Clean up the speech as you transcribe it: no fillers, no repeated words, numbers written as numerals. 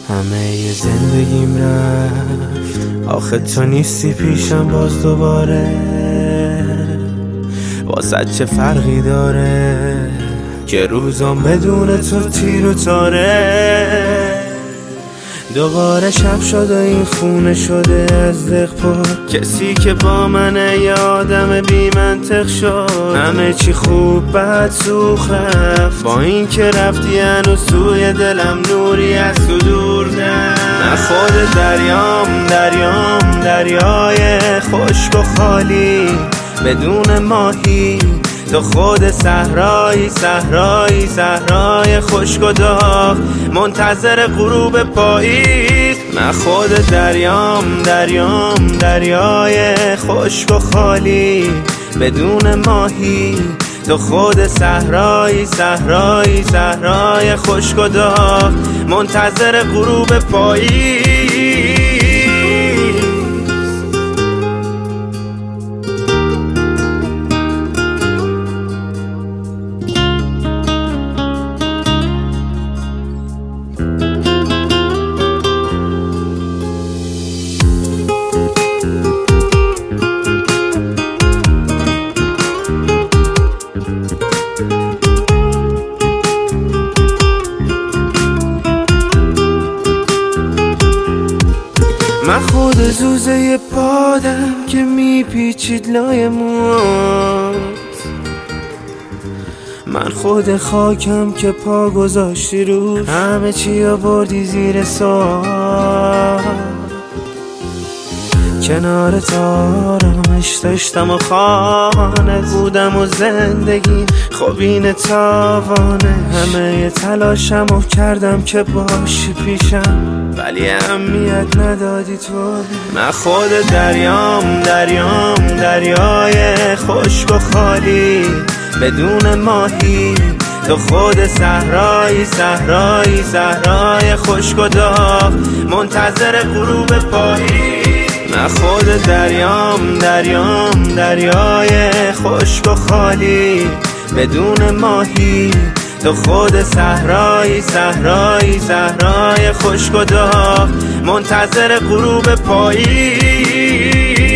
همه زندگیم رفت، آخه تو نیستی پیشم باز دوباره. واسه چه فرقی داره که روزام بدون تو تیر و تاره. دوباره شب شد و این خونه شده از دق پر، کسی که با منه یه آدم بی منطق شد. همه چی خوب بعد سوخ رفت، با این که رفتی هنوز توی دلم نوری از تو دور نه. من خود دریای خشک و خالی بدون ماهی، تو خود صحرای خشک و داغ منتظر غروب پاییز. من خود دریای خشک و خالی بدون ماهی، تو خود صحرای خشک و داغ منتظر غروب پاییز. من خود زوزه بادم که میپیچید لای موت، من خود خاکم که پا گذاشتی روش، همه چی آوردی زیر سوال. کنارت آرامش داشتم و خانت بودم و زندگی خب این تاوانه. همه تلاشمو کردم که باشی پیشم ولی اهمیت ندادی تو. من خود دریای خشک و خالی بدون ماهی، تو خود صحرای خشک و داغ منتظر غروب پاییز. من خود دریای خشک و خالی بدون ماهی، تو خود صحرای خشک و داغ منتظر غروب پاییز.